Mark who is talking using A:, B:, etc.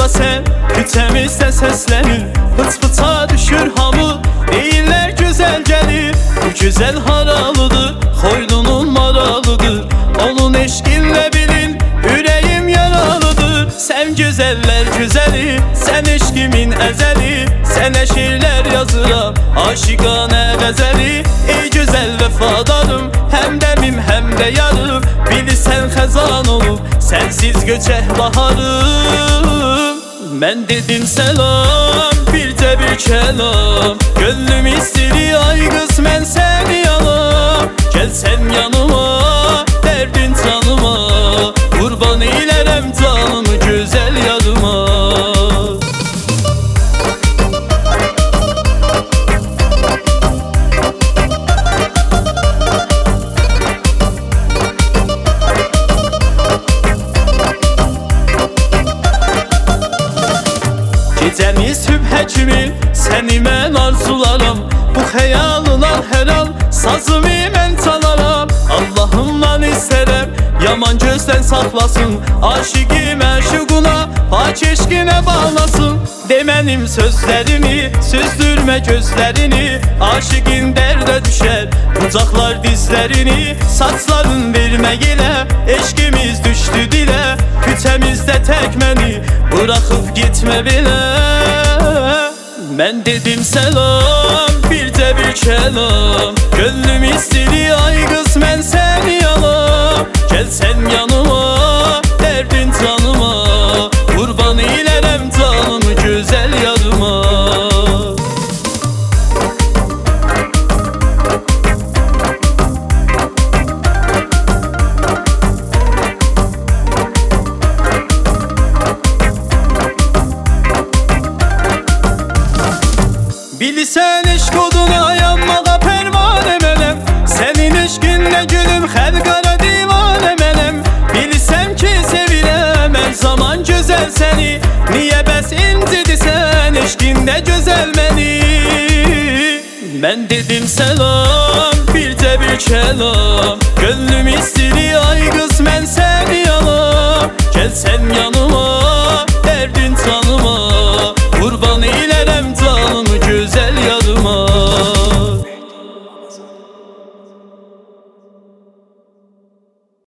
A: da sen kütemizde seslenir. Pıt pıta düşür hamı, deyirler güzel gelir. Bu güzel haralıdır, koynunun maralıdır. Onun eşkinle bilin, yüreğim yaralıdır. Sen güzeller güzeli, sen eşkimin ezeli. Sənə şiirlər yazıram, aşiqanə qəzəli. Ey güzel vefadarım, hem demim hem de yarım. Bilirsən xəzan olub, sensiz göçək baharım. Mən dedim selam, bircə bir kəlam. Gönlüm istiri ay qız, mən səni yalam. Gəl sən yanıma, dərdin canıma. Qurban eylərəm canımı gözəl yadıma. Gecəmi sübhə kimi səni mən arzularam. Bu xəyallar hər an sazımı mən çalaram. Allahımdan istərəm, yaman gözdən saxlasın. Aşiqi məşuquna, pak eşqinə bağlasın. De mənim sözlərimi, süzdürmə gözlərini. Aşiqin dərdə düşər, qucaqlar dizlərini. Saçların vermək elə, eşqimiz düşdü dilə. Küçəmizdə tək məni bıraxıb getmə belə. Mən dedim selam, bircə bir kəlam. Gönlüm istiri ay qız, mən səni yalam. Gəl sən yanıma, dərdin canıma. Qurban eylərəm canımı gözəl yadıma. Bilirsən eşq oduna yanmağa pərvanə mənəm. Sənin eşqinlə gülüm xəlqara divanə mənəm. Bilirsən ki sevirəm hər zaman gözəl səni. Niyə bəs incidirsən eşqində gözəl məni? Mən dedim selam, bircə bir kəlam. Gönlüm istiri ay qız, mən səni yalam. Gəl sən yanıma,